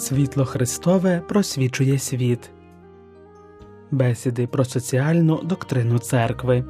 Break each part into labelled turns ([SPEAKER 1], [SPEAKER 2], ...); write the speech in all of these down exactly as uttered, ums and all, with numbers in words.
[SPEAKER 1] Світло Христове просвічує світ. Бесіди про соціальну доктрину церкви.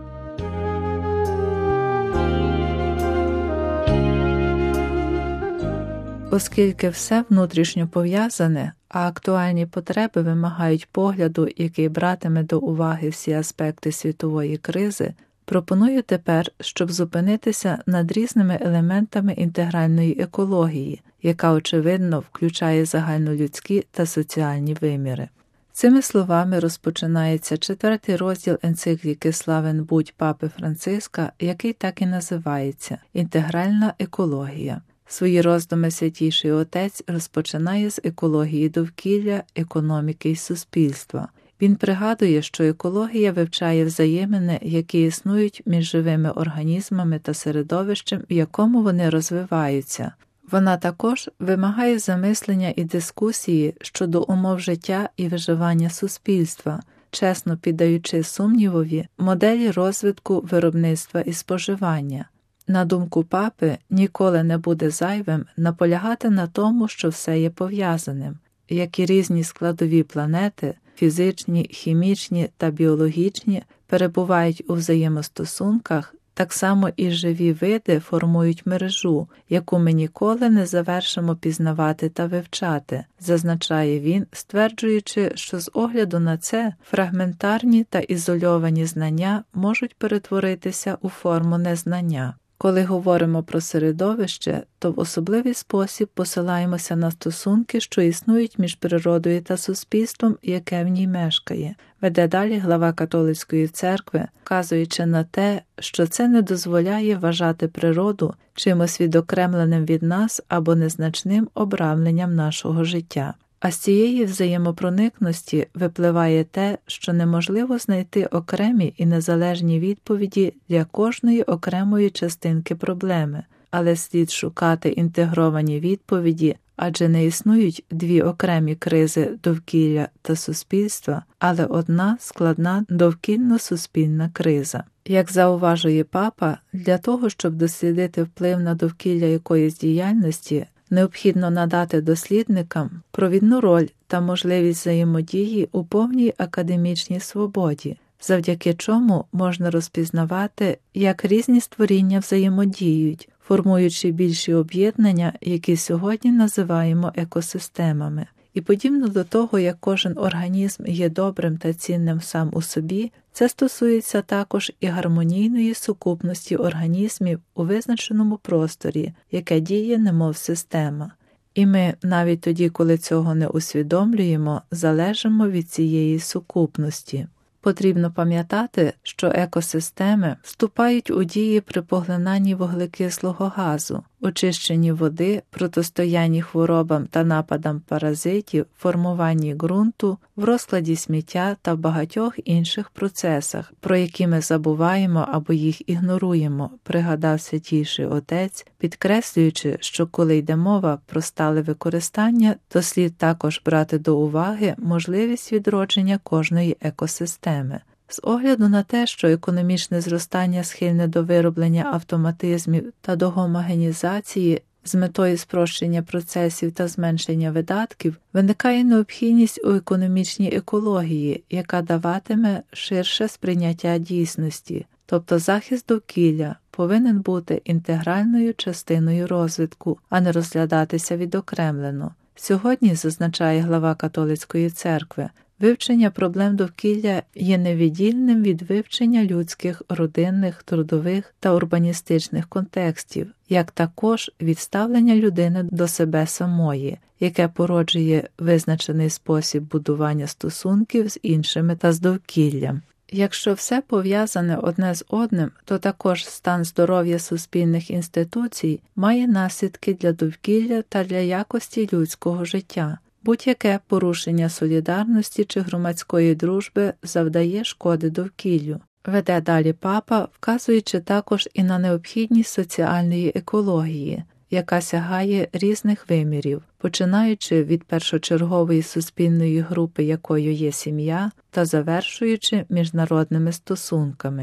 [SPEAKER 2] Оскільки все внутрішньо пов'язане, а актуальні потреби вимагають погляду, який братиме до уваги всі аспекти світової кризи, пропоную тепер, щоб зупинитися над різними елементами інтегральної екології, яка, очевидно, включає загальнолюдські та соціальні виміри. Цими словами розпочинається четвертий розділ енцикліки «Славен будь» папи Франциска, який так і називається «Інтегральна екологія». Свої роздуми Святійший Отець розпочинає з екології довкілля, економіки і суспільства. Він пригадує, що екологія вивчає взаємини, які існують між живими організмами та середовищем, в якому вони розвиваються. Вона також вимагає замислення і дискусії щодо умов життя і виживання суспільства, чесно піддаючи сумнівові моделі розвитку виробництва і споживання. На думку папи, ніколи не буде зайвим наполягати на тому, що все є пов'язаним, як і різні складові планети, фізичні, хімічні та біологічні, перебувають у взаємостосунках, так само і живі види формують мережу, яку ми ніколи не завершимо пізнавати та вивчати, зазначає він, стверджуючи, що з огляду на це фрагментарні та ізольовані знання можуть перетворитися у форму незнання. Коли говоримо про середовище, то в особливий спосіб посилаємося на стосунки, що існують між природою та суспільством, яке в ній мешкає. Веде далі глава католицької церкви, вказуючи на те, що це не дозволяє вважати природу чимось відокремленим від нас або незначним обрамленням нашого життя. А з цієї взаємопроникності випливає те, що неможливо знайти окремі і незалежні відповіді для кожної окремої частинки проблеми, але слід шукати інтегровані відповіді, адже не існують дві окремі кризи довкілля та суспільства, але одна складна довкільно-суспільна криза. Як зауважує папа, для того, щоб дослідити вплив на довкілля якоїсь діяльності, необхідно надати дослідникам провідну роль та можливість взаємодії у повній академічній свободі, завдяки чому можна розпізнавати, як різні створіння взаємодіють, формуючи більші об'єднання, які сьогодні називаємо екосистемами. І подібно до того, як кожен організм є добрим та цінним сам у собі, це стосується також і гармонійної сукупності організмів у визначеному просторі, яке діє немов система. І ми, навіть тоді, коли цього не усвідомлюємо, залежимо від цієї сукупності. Потрібно пам'ятати, що екосистеми вступають у дії при поглинанні вуглекислого газу, очищенні води, протистоянні хворобам та нападам паразитів, формуванні ґрунту, в розкладі сміття та в багатьох інших процесах, про які ми забуваємо або їх ігноруємо, пригадав Святійший Отець, підкреслюючи, що коли йде мова про стале використання, то слід також брати до уваги можливість відродження кожної екосистеми. З огляду на те, що економічне зростання схильне до вироблення автоматизмів та до гомогенізації з метою спрощення процесів та зменшення видатків, виникає необхідність у економічній екології, яка даватиме ширше сприйняття дійсності, тобто захист довкілля повинен бути інтегральною частиною розвитку, а не розглядатися відокремлено. Сьогодні, зазначає глава католицької церкви, вивчення проблем довкілля є невіддільним від вивчення людських, родинних, трудових та урбаністичних контекстів, як також від ставлення людини до себе самої, яке породжує визначений спосіб будування стосунків з іншими та з довкіллям. Якщо все пов'язане одне з одним, то також стан здоров'я суспільних інституцій має наслідки для довкілля та для якості людського життя. Будь-яке порушення солідарності чи громадської дружби завдає шкоди довкіллю. Веде далі папа, вказуючи також і на необхідність соціальної екології, яка сягає різних вимірів, починаючи від першочергової суспільної групи, якою є сім'я, та завершуючи міжнародними стосунками.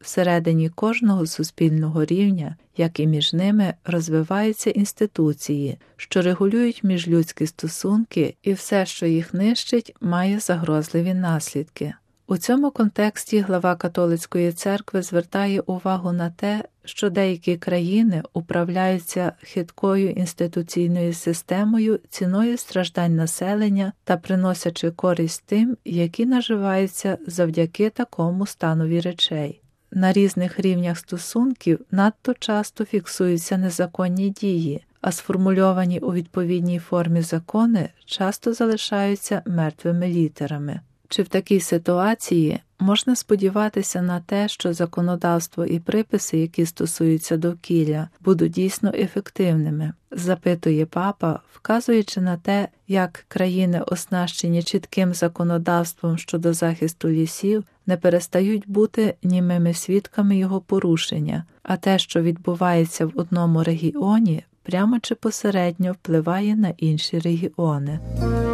[SPEAKER 2] всередині кожного суспільного рівня, як і між ними, розвиваються інституції, що регулюють міжлюдські стосунки, і все, що їх нищить, має загрозливі наслідки. У цьому контексті глава католицької церкви звертає увагу на те, що деякі країни управляються хиткою інституційною системою ціною страждань населення та приносячи користь тим, які наживаються завдяки такому станові речей. На різних рівнях стосунків надто часто фіксуються незаконні дії, а сформульовані у відповідній формі закони часто залишаються мертвими літерами. Чи в такій ситуації можна сподіватися на те, що законодавство і приписи, які стосуються довкілля, будуть дійсно ефективними? Запитує папа, вказуючи на те, як країни, оснащені чітким законодавством щодо захисту лісів, не перестають бути німими свідками його порушення, а те, що відбувається в одному регіоні, прямо чи посередньо впливає на інші регіони.